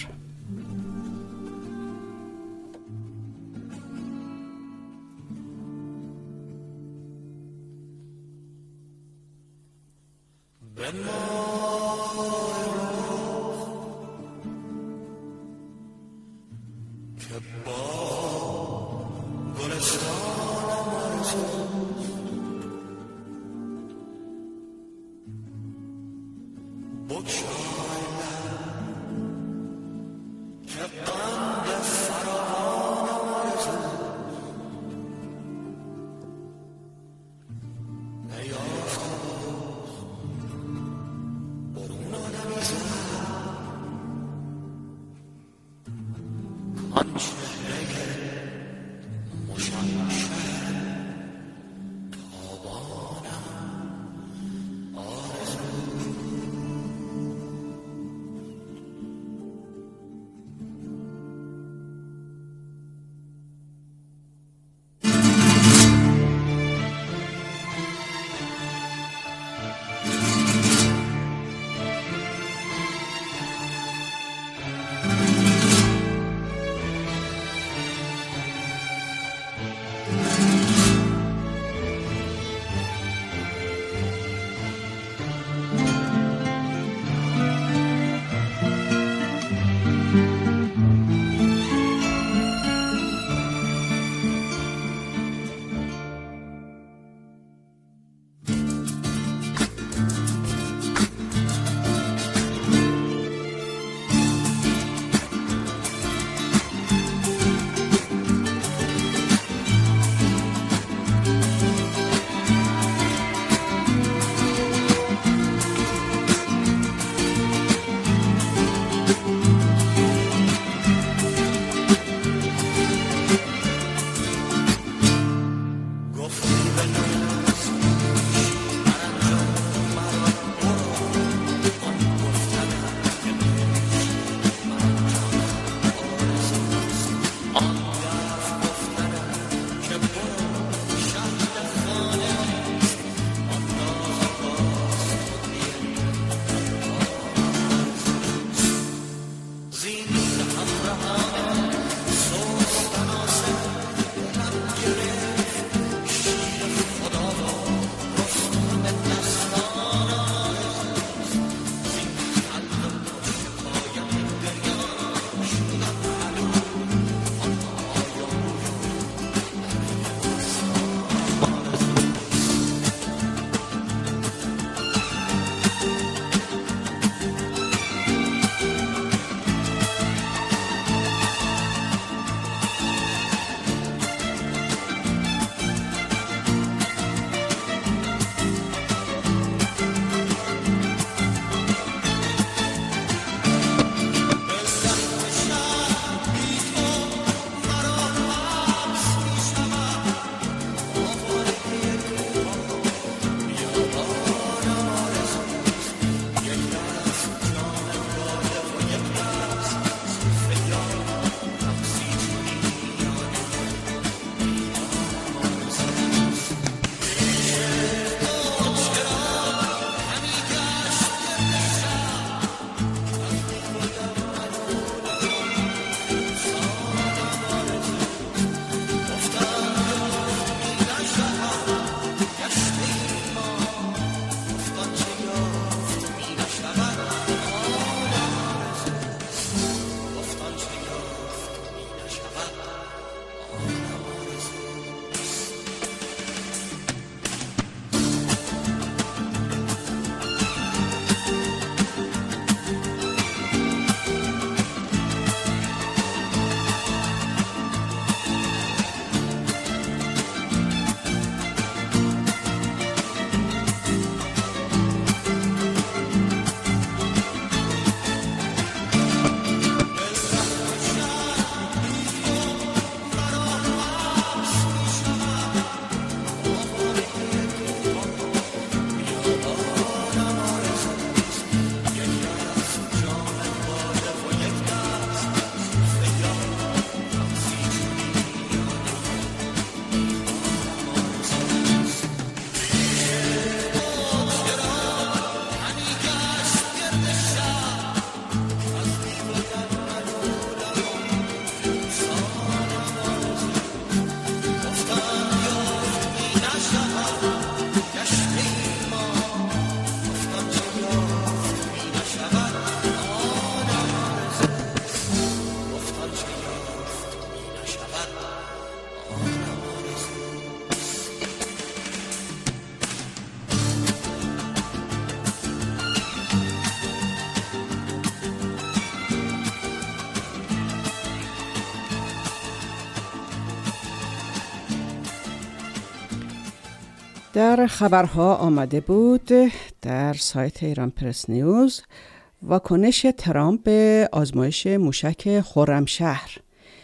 Speaker 3: در خبرها آمده بود در سایت ایران پرس نیوز واکنش ترامپ به آزمایش موشک خرمشهر.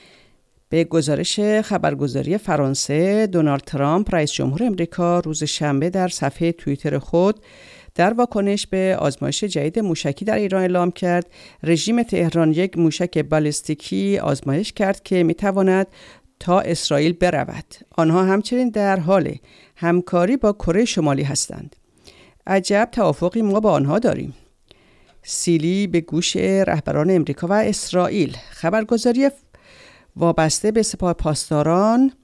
Speaker 3: به گزارش خبرگزاری فرانسه، دونالد ترامپ رئیس جمهور امریکا روز شنبه در صفحه توییتر خود در واکنش به آزمایش جدید موشکی در ایران اعلام کرد رژیم تهران یک موشک بالستیکی آزمایش کرد که میتواند تا اسرائیل برود. آنها همچنین در حال همکاری با کره شمالی هستند. عجب توافقی ما با آنها داریم. سیلی به گوش رهبران امریکا و اسرائیل. خبرگزاری وابسته به سپاه پاسداران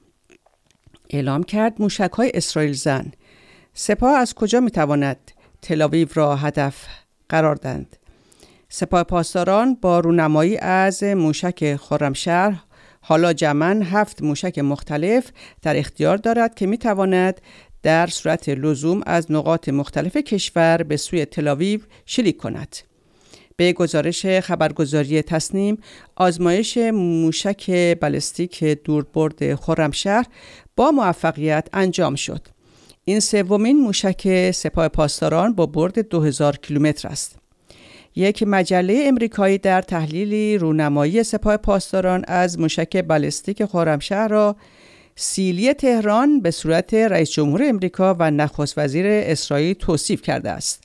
Speaker 3: اعلام کرد موشک‌های اسرائیل زن. سپاه از کجا میتواند تل‌آویو را هدف قرار دهند؟ سپاه پاسداران با رونمایی از موشک خرمشهر حالا جمعاً هفت موشک مختلف در اختیار دارد که میتواند در صورت لزوم از نقاط مختلف کشور به سوی تل‌آویو شلیک کند. به گزارش خبرگزاری تصنیم، آزمایش موشک بالستیک دوربرد خرمشهر با موفقیت انجام شد. این سومین موشک سپاه پاسداران با برد دو هزار کیلومتر است. یک مجله امریکایی در تحلیلی رونمایی سپاه پاسداران از موشک بالستیک خرمشهر را سیلی تهران به صورت رئیس جمهور امریکا و نخست وزیر اسرائیل توصیف کرده است.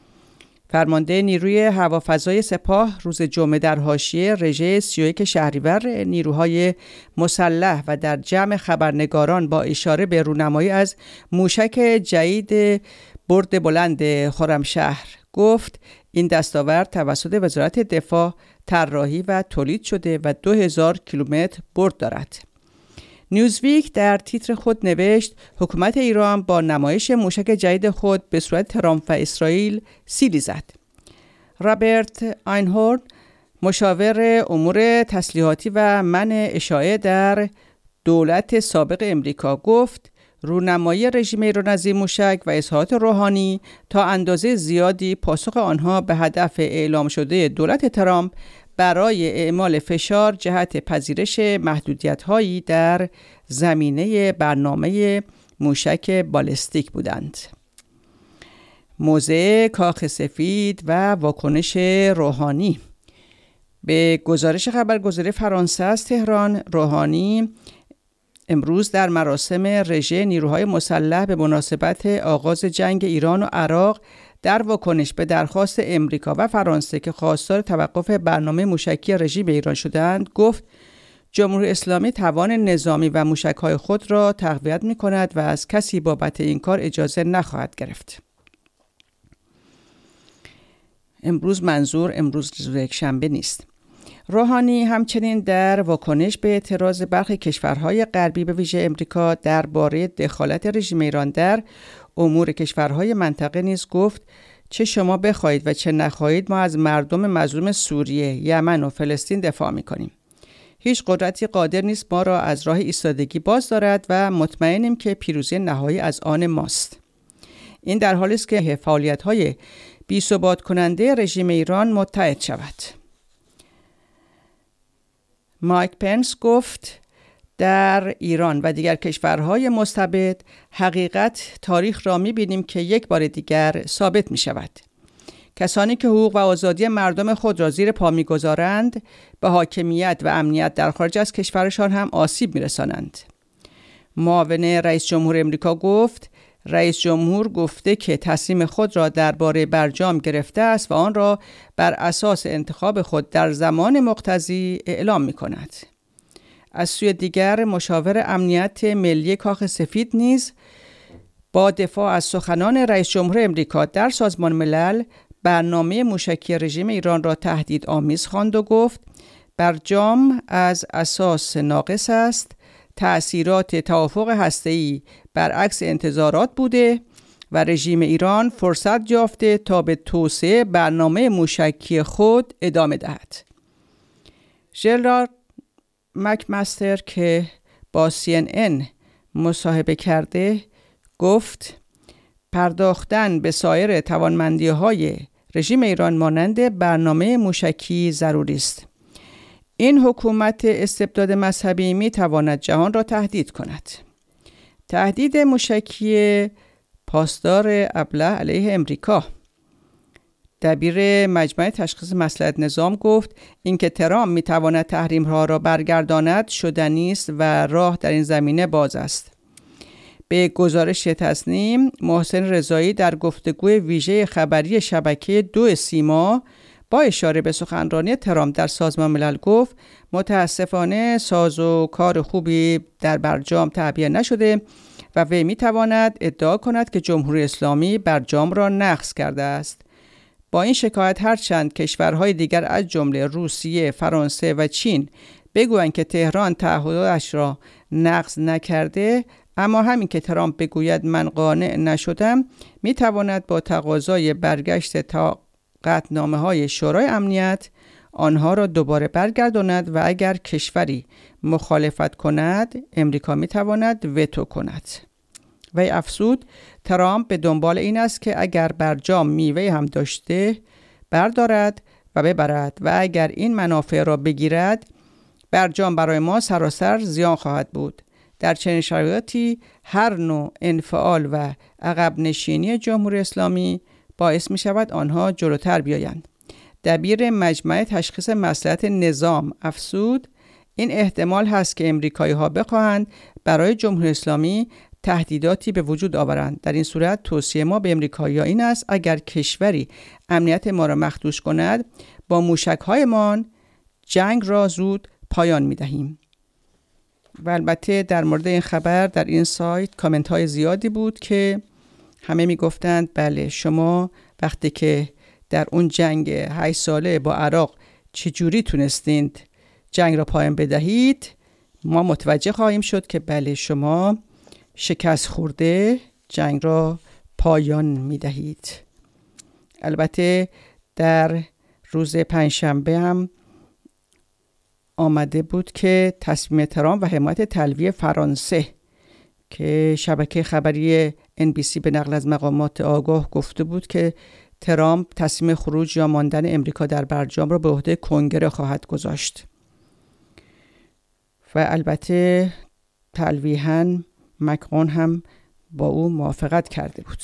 Speaker 3: فرمانده نیروی هوافضای سپاه روز جمعه در حاشیه رژه سی و یک شهریور نیروهای مسلح و در جمع خبرنگاران با اشاره به رونمایی از موشک جدید برد بلند خرمشهر گفت این دستاورد توسط وزارت دفاع طراحی و تولید شده و دو هزار کیلومتر برد دارد. نیوزویک در تیتر خود نوشت حکومت ایران با نمایش موشک جدید خود به صورت ترامپ و اسرائیل سیلی زد. رابرت آینهورن مشاور امور تسلیحاتی و منع اشاعه در دولت سابق امریکا گفت رونمایی رژیم ایران از این موشک و اظهارات روحانی تا اندازه زیادی پاسخ آنها به هدف اعلام شده دولت ترامپ برای اعمال فشار جهت پذیرش محدودیت‌هایی در زمینه برنامه موشک بالستیک بودند. موضع کاخ سفید و واکنش روحانی. به گزارش خبرگزاری فرانسه از تهران، روحانی امروز در مراسم رژه نیروهای مسلح به مناسبت آغاز جنگ ایران و عراق در واکنش به درخواست امریکا و فرانسه که خواستار توقف برنامه موشکی رژیم ایران شدند گفت جمهوری اسلامی توان نظامی و موشک‌های خود را تقویت می‌کند و از کسی بابت این کار اجازه نخواهد گرفت. امروز منظور امروز یکشنبه نیست. روحانی همچنین در واکنش به اعتراض برخی کشورهای غربی به ویژه امریکا درباره دخالت رژیم ایران در امور کشورهای منطقه نیز گفت چه شما بخواهید و چه نخواهید ما از مردم مظلوم سوریه، یمن و فلسطین دفاع می‌کنیم. هیچ قدرتی قادر نیست ما را از راه ایستادگی باز دارد و مطمئنیم که پیروزی نهایی از آن ماست. این در حالی است که فعالیت‌های بی‌ثبات کننده رژیم ایران متحد شود. مایک پنس گفت در ایران و دیگر کشورهای مستبد حقیقت تاریخ را می‌بینیم که یک بار دیگر ثابت می‌شود. کسانی که حقوق و آزادی مردم خود را زیر پا می‌گذارند به حاکمیت و امنیت در خارج از کشورشان هم آسیب می‌رسانند. معاون رئیس جمهور امریکا گفت رئیس جمهور گفته که تصمیم خود را درباره برجام گرفته است و آن را بر اساس انتخاب خود در زمان مقتضی اعلام می‌کند. از سوی دیگر مشاور امنیت ملی کاخ سفید نیز با دفاع از سخنان رئیس جمهور امریکا در سازمان ملل برنامه موشکی رژیم ایران را تهدید آمیز خواند و گفت برجام از اساس ناقص است، تأثیرات توافق هسته‌ای برعکس انتظارات بوده و رژیم ایران فرصت یافته تا به توسعه برنامه موشکی خود ادامه دهد. ژرالد مکمستر که با سی ان ان مصاحبه کرده گفت پرداختن به سایر توانمندی‌های رژیم ایران مانند برنامه موشکی ضروری است. این حکومت استبداد مذهبی می تواند جهان را تهدید کند. تهدید موشکی پاسدار ابله علیه امریکا. دبیر مجمع تشخیص مصلحت نظام گفت اینکه ترامپ میتواند تحریم‌ها را برگرداند شدنی است و راه در این زمینه باز است. به گزارش تصنیم، محسن رضایی در گفتگوی ویژه خبری شبکه دو سیما با اشاره به سخنرانی ترامپ در سازمان ملل گفت متاسفانه ساز و کار خوبی در برجام تعبیه نشده و وی میتواند ادعا کند که جمهوری اسلامی برجام را نقض کرده است. با این شکایت هرچند کشورهای دیگر از جمله روسیه، فرانسه و چین بگویند که تهران تعهداتش را نقض نکرده، اما همین که ترامپ بگوید من قانع نشدم میتواند با تقاضای برگشت تا قطعنامه‌های شورای امنیت آنها را دوباره برگرداند و اگر کشوری مخالفت کند امریکا میتواند وتو کند. وی افزود ترامپ به دنبال این است که اگر برجام میوه هم داشته بردارد و ببرد و اگر این منافع را بگیرد برجام برای ما سراسر زیان خواهد بود. در چنین شرایطی هر نوع انفعال و عقب نشینی جمهوری اسلامی باعث می شود آنها جلوتر بیایند. دبیر مجمع تشخیص مصلحت نظام افزود این احتمال هست که امریکایی ها بخواهند برای جمهوری اسلامی تهدیداتی به وجود آورند. در این صورت توصیه ما به امریکایی‌ها این است اگر کشوری امنیت ما را مخدوش کند با موشک‌هایمان جنگ را زود پایان می‌دهیم. و البته در مورد این خبر در این سایت کامنت‌های زیادی بود که همه میگفتند بله شما وقتی که در اون جنگ هشت ساله با عراق چجوری تونستید جنگ را پایان بدهید، ما متوجه خواهیم شد که بله شما شکست خورده جنگ را پایان میدهید. البته در روز پنجشنبه هم آمده بود که تصمیم ترامپ و حمایت تلویح فرانسه که شبکه خبری ان بی سی به نقل از مقامات آگاه گفته بود که ترامپ تصمیم خروج یا ماندن امریکا در برجام را به عهده کنگره خواهد گذاشت. و البته تلویحاً مکرون هم با او موافقت کرده بود.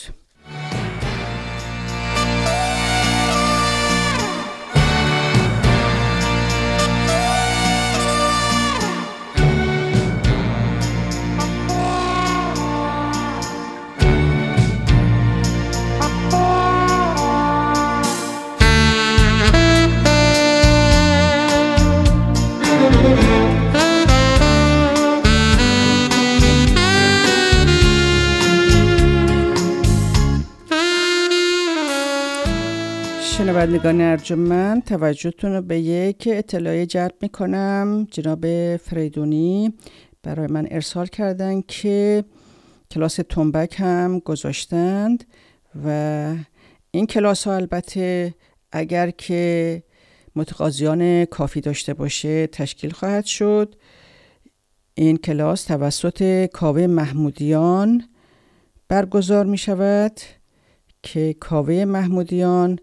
Speaker 3: شنوندگان ارجمند توجهتون رو به یک اطلاعیه جلب میکنم. جناب فریدونی برای من ارسال کردن که کلاس تنبک هم گذاشتند و این کلاس ها البته اگر که متقاضیان کافی داشته باشه تشکیل خواهد شد. این کلاس توسط کاوه محمودیان برگزار می شود که کاوه محمودیان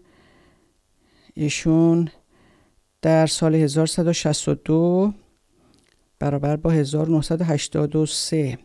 Speaker 3: ایشون در سال هزار و سیصد و شصت و دو برابر با هزار و نهصد و هشتاد و سه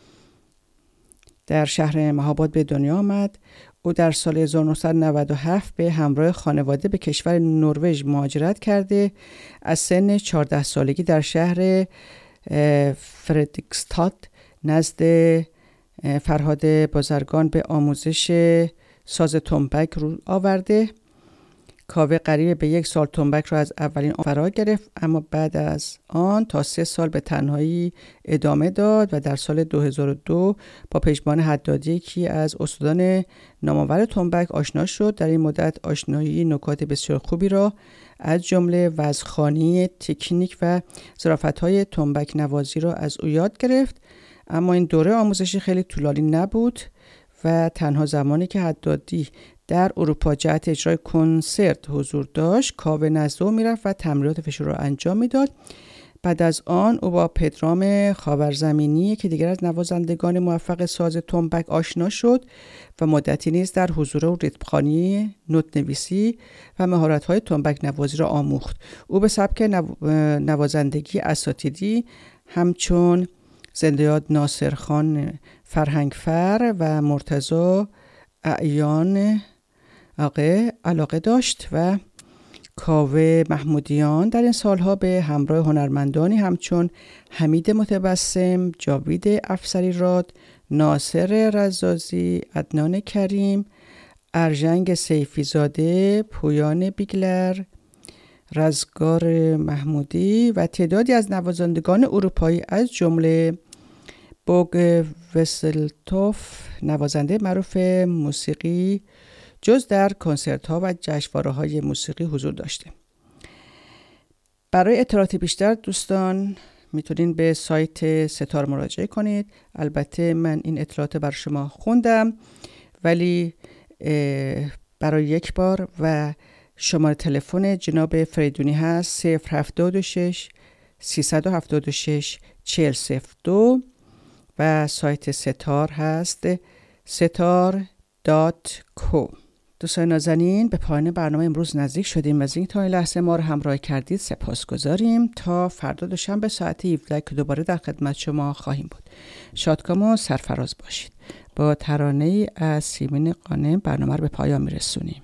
Speaker 3: در شهر مهاباد به دنیا آمد. او در سال هزار و نهصد و نود و هفت به همراه خانواده به کشور نروژ مهاجرت کرده. از سن چهارده سالگی در شهر فردریکستاد نزد فرهاد بازرگان به آموزش ساز تنبک رو آورده. کاوه قریب به یک سال تنبک را از اولین آن فرا گرفت، اما بعد از آن تا سه سال به تنهایی ادامه داد و در سال دو هزار و دو با پژمان حدادی یکی از استادان نامآور تنبک آشنا شد. در این مدت آشنایی نکات بسیار خوبی را از جمله وزخوانی تکنیک و ظرافت‌های تنبک نوازی را از او یاد گرفت. اما این دوره آموزشی خیلی طولانی نبود و تنها زمانی که حدادی در اروپا جهت اجرای کنسرت حضور داشت کاوه نزد او میرفت و تمرینات فشار را انجام میداد. بعد از آن او با پدرام خاورزمینی که دیگر از نوازندگان موفق ساز تنبک آشنا شد و مدتی نیز در حضور او ریتم‌خوانی، نوت نویسی و مهارت‌های تنبک نوازی را آموخت. او به سبک نو... نوازندگی اساتیدی همچون زنده یاد ناصرخان فرهنگفر و مرتضی اعیان آقا علاقه داشت و کاوه محمودیان در این سالها به همراه هنرمندانی همچون حمید متبسم، جاوید افسری راد، ناصر رزازی، عدنان کریم، ارژنگ سیفی زاده، پویان بیگلر، رزگار محمودی و تعدادی از نوازندگان اروپایی از جمله بوگ وسلتوف نوازنده معروف موسیقی جز در کنسرت ها و جشنواره های موسیقی حضور داشته. برای اطلاعات بیشتر دوستان میتونین به سایت ستار مراجعه کنید. البته من این اطلاعات بر شما خوندم ولی برای یک بار و شماره تلفن جناب فریدونی هست صفر هفتاد و شش سیصد و هفتاد و شش چهل صفر دو و سایت ستار هست ستار دات کو. دوستان نازنین به پایان برنامه امروز نزدیک شدیم. از این تا این لحظه ما رو همراه کردید سپاسگزاریم. تا فردا دوشنبه ساعت هفده که دوباره در خدمت شما خواهیم بود. شادکام و سرفراز باشید. با ترانه‌ای از سیمین قانم برنامه رو به پایان میرسونیم.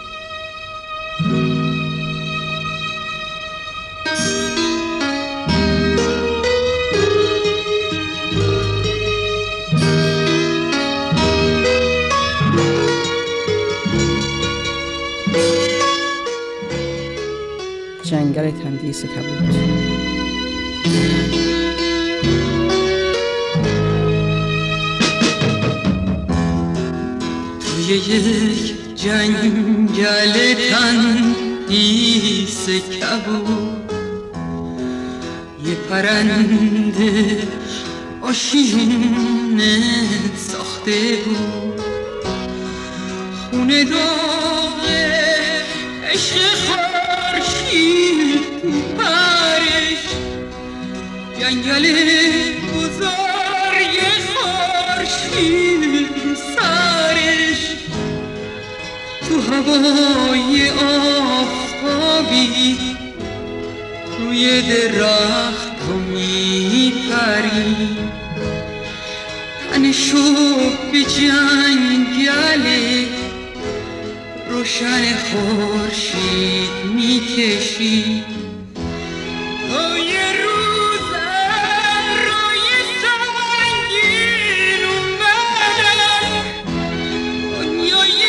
Speaker 3: جنگل تندیس کبود.
Speaker 6: توی یک جنگل تندیس کبود یه پرنده آشیونه ساخته بود، خونه داغه عشق خورشید پرش، جنگل بزرگ خورشید سرش، تو هوای آفتابی روی درخت تو میپری، تنشو به جنگل روشن خورشید میکشی، روی روزن روی سنگین اومدن، دنیای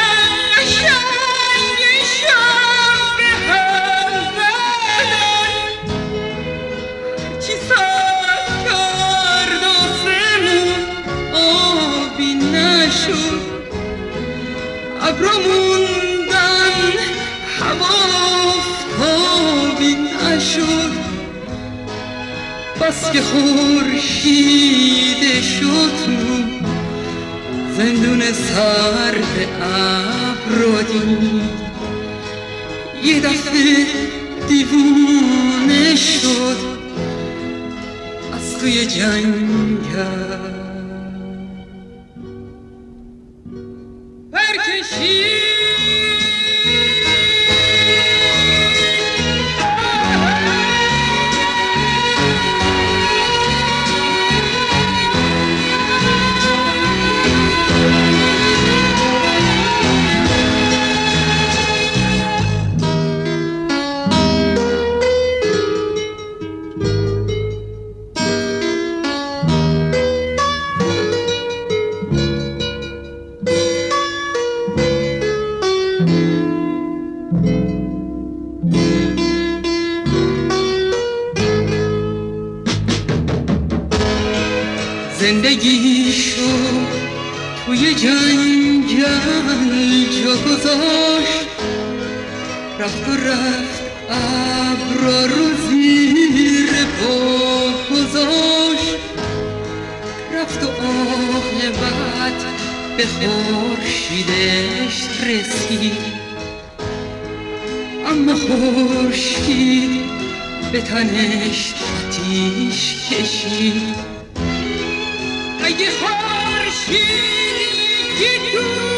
Speaker 6: قشنگشان به هم زدن، هرچی سر کرد آسمون آبی نشد، ابرو موندن هوا آفتابی نشد، بس که خورشید شد تو زندون سرد ابرو دید، یه دفعه دیوونه شد از توی جنگل برکشید. زندگیشو توی جنگل جا گذاشت، رفت و رفت ابرا رو زیر پا گذاشت، رفت و عاقبت به خورشیدش رسید، اما خورشید به تنش آتیش کشید، اگه خورشیدی که تو